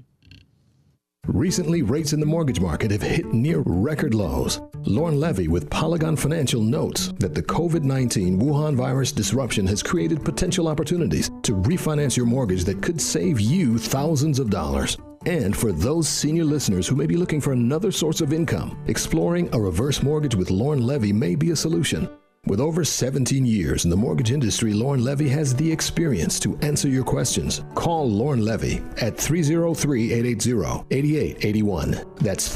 Recently, rates in the mortgage market have hit near record lows. Lauren Levy with Polygon Financial notes that the COVID-19 Wuhan virus disruption has created potential opportunities to refinance your mortgage that could save you thousands of dollars. And for those senior listeners who may be looking for another source of income, exploring a reverse mortgage with Lauren Levy may be a solution. With over 17 years in the mortgage industry, Lauren Levy has the experience to answer your questions. Call Lauren Levy at 303-880-8881. That's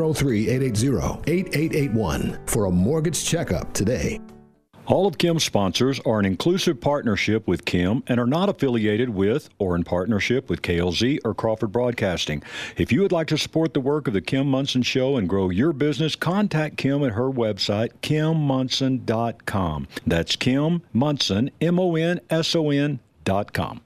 303-880-8881 for a mortgage checkup today. All of Kim's sponsors are an inclusive partnership with Kim and are not affiliated with or in partnership with KLZ or Crawford Broadcasting. If you would like to support the work of the Kim Monson Show and grow your business, contact Kim at her website, KimMonson.com. That's Kim Monson, MONSON.com.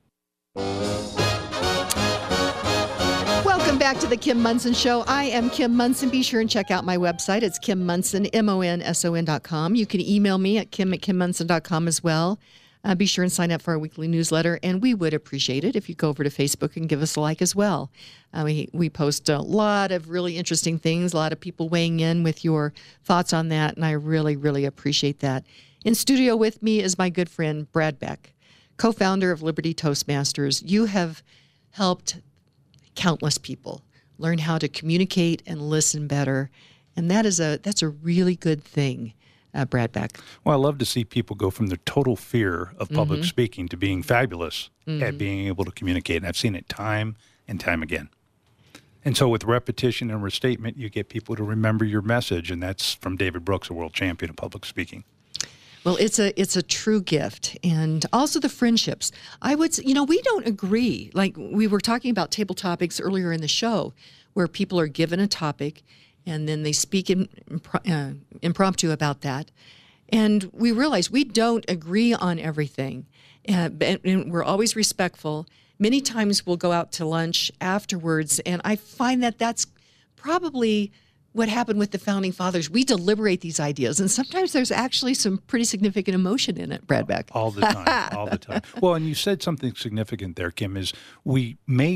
Welcome back to the Kim Monson Show. I am Kim Monson. Be sure and check out my website. It's Kim Monson, MONSON.com. You can email me at kim@kimmonson.com as well. Be sure and sign up for our weekly newsletter, and we would appreciate it if you go over to Facebook and give us a like as well. We post a lot of really interesting things, a lot of people weighing in with your thoughts on that, and I really, really appreciate that. In studio with me is my good friend, Brad Beck, co-founder of Liberty Toastmasters. You have helped countless people learn how to communicate and listen better, and that's a really good thing, Brad Beck. Well, I love to see people go from their total fear of public speaking to being fabulous at being able to communicate, and I've seen it time and time again. And so with repetition and restatement, you get people to remember your message, and that's from David Brooks, a world champion of public speaking. Well, it's a true gift, and also the friendships. I would, we don't agree. Like we were talking about table topics earlier in the show, where people are given a topic, and then they speak impromptu about that, and we realize we don't agree on everything, and we're always respectful. Many times we'll go out to lunch afterwards, and I find that that's probably what happened with the founding fathers. We deliberate these ideas, and sometimes there's actually some pretty significant emotion in it, Brad Beck. All the time, all the time. Well, and you said something significant there, Kim, is we may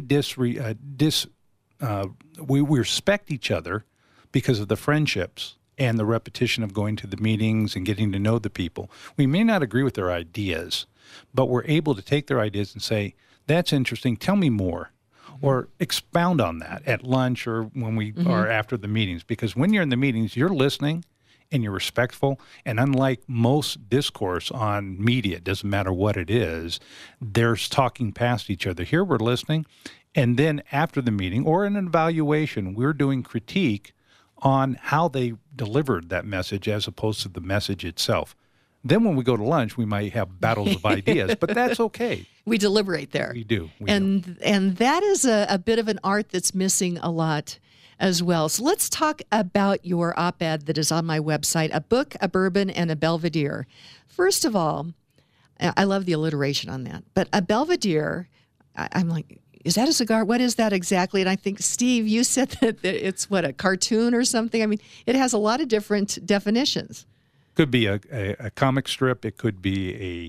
we respect each other because of the friendships and the repetition of going to the meetings and getting to know the people. We may not agree with their ideas, but we're able to take their ideas and say, that's interesting, tell me more. Or expound on that at lunch or when we are after the meetings. Because when you're in the meetings, you're listening and you're respectful. And unlike most discourse on media, it doesn't matter what it is, there's talking past each other. Here we're listening. And then after the meeting or in an evaluation, we're doing critique on how they delivered that message as opposed to the message itself. Then when we go to lunch, we might have battles of ideas, but that's okay. We deliberate there. We do. And that is a bit of an art that's missing a lot as well. So let's talk about your op-ed that is on my website, A Book, a Bourbon, and a Belvedere. First of all, I love the alliteration on that, but a Belvedere, I'm like, is that a cigar? What is that exactly? And I think, Steve, you said that it's, a cartoon or something? I mean, it has a lot of different definitions. Could be a comic strip. It could be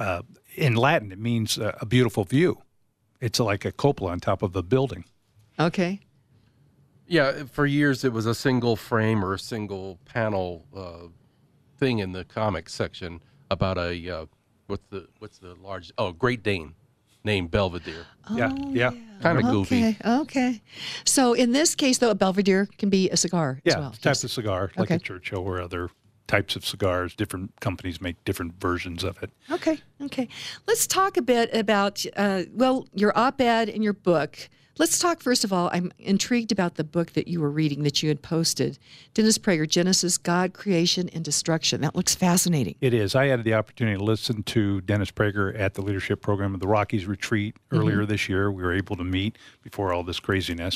in Latin, it means a beautiful view. It's like a cupola on top of a building. Okay. Yeah, for years it was a single frame or a single panel thing in the comics section about a what's the large Great Dane named Belvedere. Yeah. Kind of goofy. Okay. So in this case, though, a Belvedere can be a cigar as well. Yeah, type of cigar, like a Churchill or other types of cigars. Different companies make different versions of it. Okay. Let's talk a bit about, your op-ed and your book. Let's talk, first of all, I'm intrigued about the book that you were reading that you had posted. Dennis Prager, Genesis, God, Creation, and Destruction. That looks fascinating. It is. I had the opportunity to listen to Dennis Prager at the leadership program of the Rockies Retreat earlier this year. We were able to meet before all this craziness.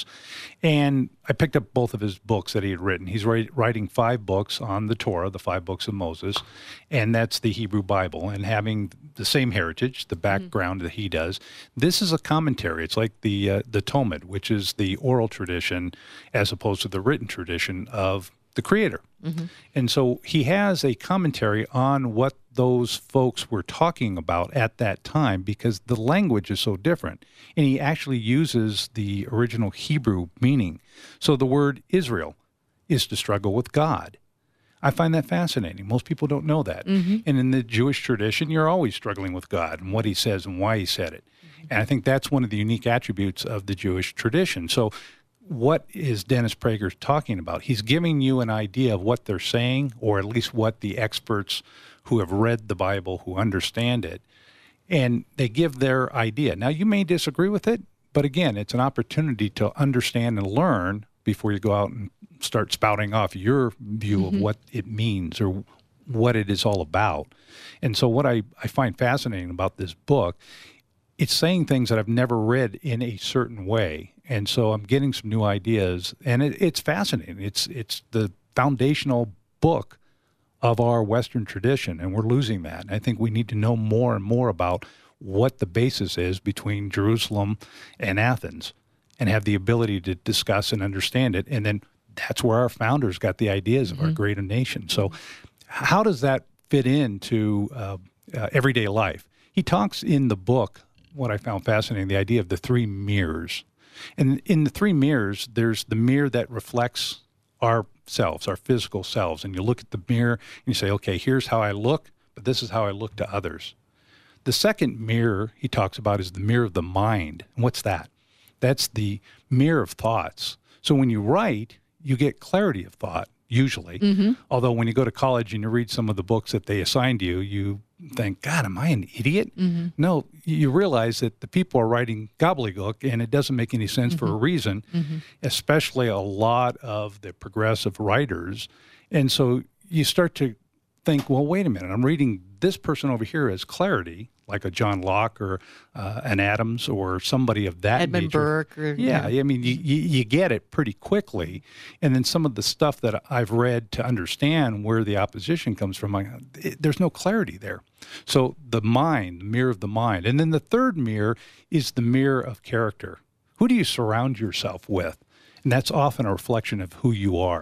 And I picked up both of his books that he had written. He's writing 5 books on the Torah, the 5 books of Moses, and that's the Hebrew Bible. And having the same heritage, the background that he does, this is a commentary. It's like the Talmud, which is the oral tradition as opposed to the written tradition of the Creator. And so he has a commentary on what those folks were talking about at that time because the language is so different. And he actually uses the original Hebrew meaning. So the word Israel is to struggle with God. I find that fascinating. Most people don't know that. And in the Jewish tradition, you're always struggling with God and what he says and why he said it. And I think that's one of the unique attributes of the Jewish tradition. So what is Dennis Prager talking about? He's giving you an idea of what they're saying, or at least what the experts who have read the Bible, who understand it, and they give their idea. Now, you may disagree with it, but again, it's an opportunity to understand and learn before you go out and start spouting off your view of what it means or what it is all about. And so what I find fascinating about this book, it's saying things that I've never read in a certain way. And so I'm getting some new ideas, and it's fascinating. It's the foundational book of our Western tradition, and we're losing that. And I think we need to know more and more about what the basis is between Jerusalem and Athens and have the ability to discuss and understand it. And then that's where our founders got the ideas of our greater nation. So how does that fit into everyday life? He talks in the book, what I found fascinating, the idea of the 3 mirrors. And in the 3 mirrors, there's the mirror that reflects ourselves, our physical selves. And you look at the mirror and you say, okay, here's how I look, but this is how I look to others. The second mirror he talks about is the mirror of the mind. And what's that? That's the mirror of thoughts. So when you write, you get clarity of thought, usually. Although when you go to college and you read some of the books that they assigned you, you think, God, am I an idiot? No, you realize that the people are writing gobbledygook, and it doesn't make any sense for a reason, especially a lot of the progressive writers. And so you start to think, well, wait a minute, I'm reading this person over here as clarity, like a John Locke or an Adams or somebody of that Edmund nature. Burke. I mean, you get it pretty quickly. And then some of the stuff that I've read to understand where the opposition comes from, there's no clarity there. So the mind, the mirror of the mind. And then the third mirror is the mirror of character. Who do you surround yourself with? And that's often a reflection of who you are.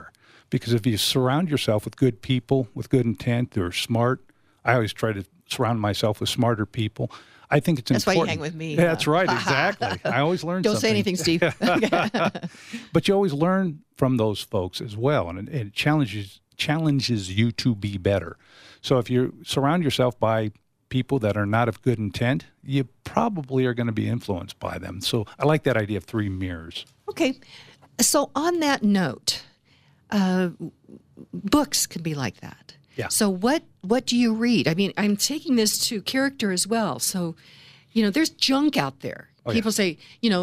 Because if you surround yourself with good people, with good intent, who are smart, I always try to surround myself with smarter people. I think it's That's important. why you hang with me. Yeah, that's right, exactly. I always learn Don't something. say anything, Steve. But you always learn from those folks as well, and it challenges you to be better. So if you surround yourself by people that are not of good intent, you probably are going to be influenced by them. So I like that idea of 3 mirrors. Okay. So on that note, books can be like that. Yeah. So what do you read? I mean, I'm taking this to character as well. So, there's junk out there. People say,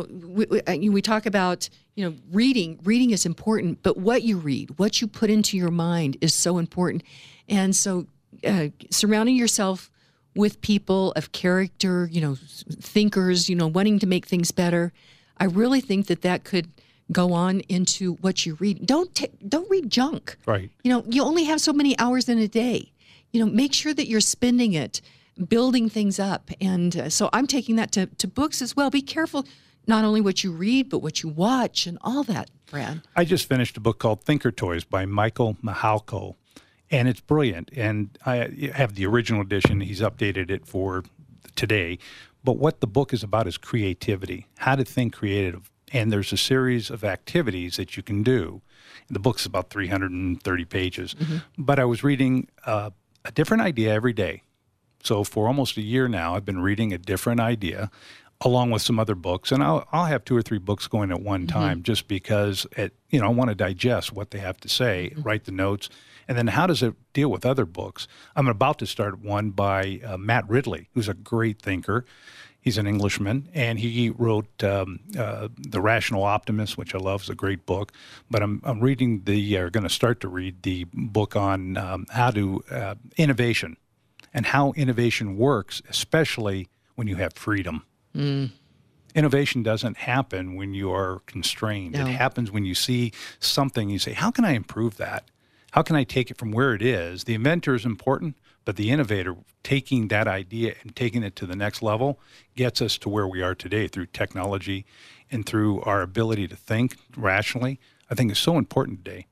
we talk about, reading is important, but what you read, what you put into your mind is so important. And so surrounding yourself with people of character, thinkers, wanting to make things better, I really think that could go on into what you read. Don't read junk. Right. You only have so many hours in a day. Make sure that you're spending it building things up. And so I'm taking that to books as well. Be careful not only what you read, but what you watch and all that, Brad. I just finished a book called Thinker Toys by Michael Mihalko, and it's brilliant. And I have the original edition. He's updated it for today. But what the book is about is creativity, how to think creative. And there's a series of activities that you can do. The book's about 330 pages. Mm-hmm. But I was reading a different idea every day. So for almost a year now, I've been reading a different idea along with some other books. And I'll have 2 or 3 books going at one time just because, I want to digest what they have to say, write the notes. And then how does it deal with other books? I'm about to start one by Matt Ridley, who's a great thinker. He's an Englishman, and he wrote The Rational Optimist, which I love. Is a great book. But I'm reading going to start to read the book on how to innovation and how innovation works, especially when you have freedom. Innovation doesn't happen when you are constrained. No. It happens when you see something, you say, how can I improve that? How can I take it from where it is? The inventor is important, but the innovator taking that idea and taking it to the next level gets us to where we are today through technology and through our ability to think rationally. I think it's so important today.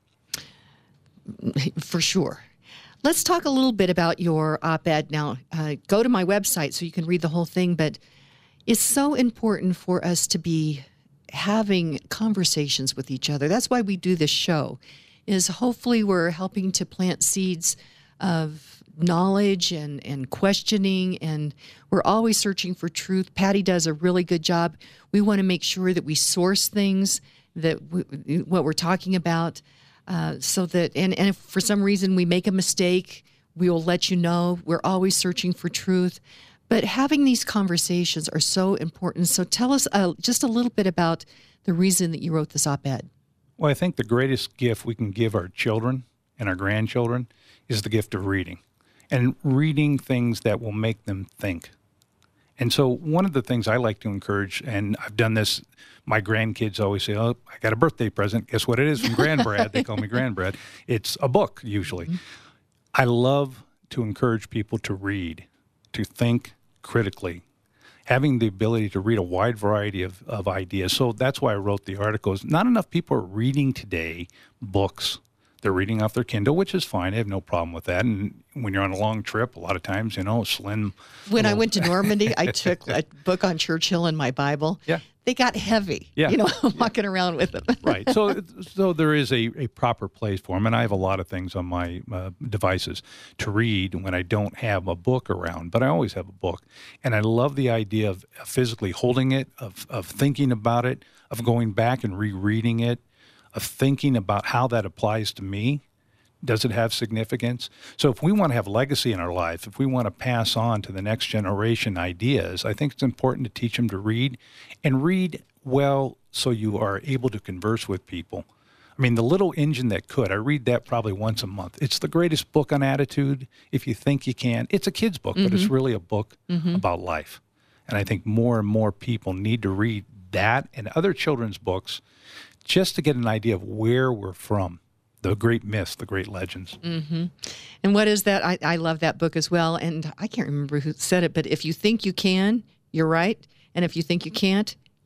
For sure. Let's talk a little bit about your op-ed now. Go to my website so you can read the whole thing, but it's so important for us to be having conversations with each other. That's why we do this show, is hopefully we're helping to plant seeds of knowledge and questioning, and we're always searching for truth. Patty does a really good job. We want to make sure that we source things, what we're talking about, so that, and if for some reason we make a mistake, we will let you know. We're always searching for truth. But having these conversations are so important. So tell us just a little bit about the reason that you wrote this op-ed. Well, I think the greatest gift we can give our children and our grandchildren is the gift of reading, and reading things that will make them think. And so one of the things I like to encourage, and I've done this, my grandkids always say, oh, I got a birthday present. Guess what it is from Grandbrad? They call me Grandbrad. It's a book, usually. Mm-hmm. I love to encourage people to read, to think critically, having the ability to read a wide variety of ideas. So that's why I wrote the articles. Not enough people are reading today books. They're reading off their Kindle, which is fine. I have no problem with that. And when you're on a long trip, a lot of times, slim. When I went to Normandy, I took a book on Churchill and my Bible. Yeah. They got heavy, walking around with them. Right. So there is a proper place for them. And I have a lot of things on my devices to read when I don't have a book around, but I always have a book. And I love the idea of physically holding it, of thinking about it, of going back and rereading it, of thinking about how that applies to me. Does it have significance? So if we want to have legacy in our life, if we want to pass on to the next generation ideas, I think it's important to teach them to read, and read well so you are able to converse with people. I mean, The Little Engine That Could, I read that probably once a month. It's the greatest book on attitude, if you think you can. It's a kid's book, but it's really a book about life. And I think more and more people need to read that and other children's books just to get an idea of where we're from. The great myths, the great legends. Mm-hmm. And what is that? I love that book as well. And I can't remember who said it, but if you think you can, you're right. And if you think you can't,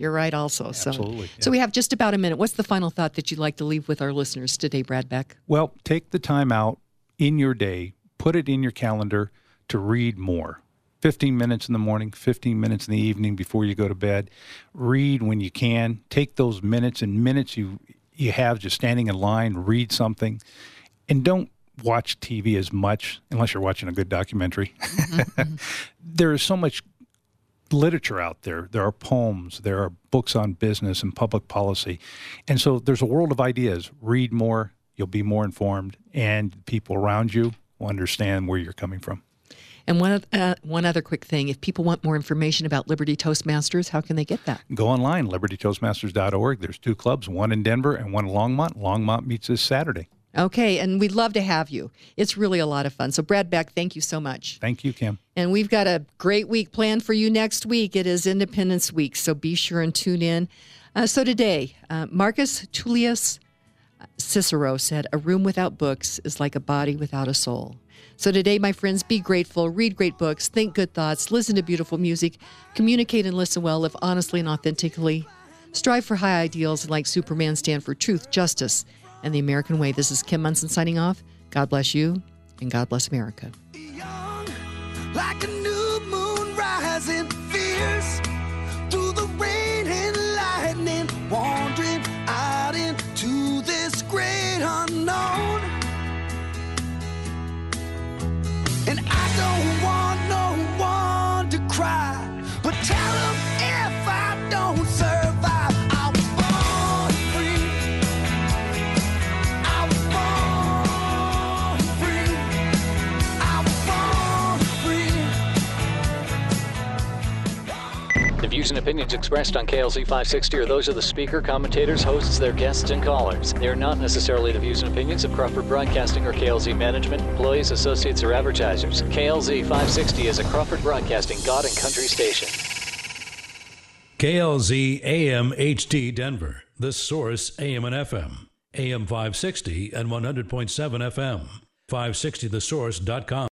You're right also. Absolutely. So we have just about a minute. What's the final thought that you'd like to leave with our listeners today, Brad Beck? Well, take the time out in your day, put it in your calendar to read more. 15 minutes in the morning, 15 minutes in the evening before you go to bed. Read when you can. Take those minutes you have just standing in line, read something. And don't watch TV as much unless you're watching a good documentary. There is so much literature out there. There are poems, there are books on business and public policy. And so there's a world of ideas. Read more, you'll be more informed, and people around you will understand where you're coming from. And one other quick thing, if people want more information about Liberty Toastmasters, how can they get that? Go online, libertytoastmasters.org. There's 2 clubs, one in Denver and one in Longmont. Longmont meets this Saturday. Okay, and we'd love to have you. It's really a lot of fun. So Brad Beck, thank you so much. Thank you, Kim. And we've got a great week planned for you next week. It is Independence Week, so be sure and tune in. So today, Marcus Tullius Cicero said, "A room without books is like a body without a soul." So today, my friends, be grateful, read great books, think good thoughts, listen to beautiful music, communicate and listen well, live honestly and authentically, strive for high ideals, and like Superman, stand for truth, justice, and the American way. This is Kim Munson signing off. God bless you, and God bless America. Young, like a new moon rising fierce through the rain and lightning, wandering out into this great unknown. And I don't want no one to cry, but tell them if I don't survive, I was born free. I was born free. I was born free. The views and opinions expressed on KLZ 560 are those of the speaker, commentators, hosts, their guests, and callers. They are not necessarily the views and opinions of Crawford Broadcasting or KLZ management, employees, associates, or advertisers. KLZ 560 is a Crawford Broadcasting God and Country station. KLZ AM HD Denver, The Source AM and FM, AM 560 and 100.7 FM, 560thesource.com.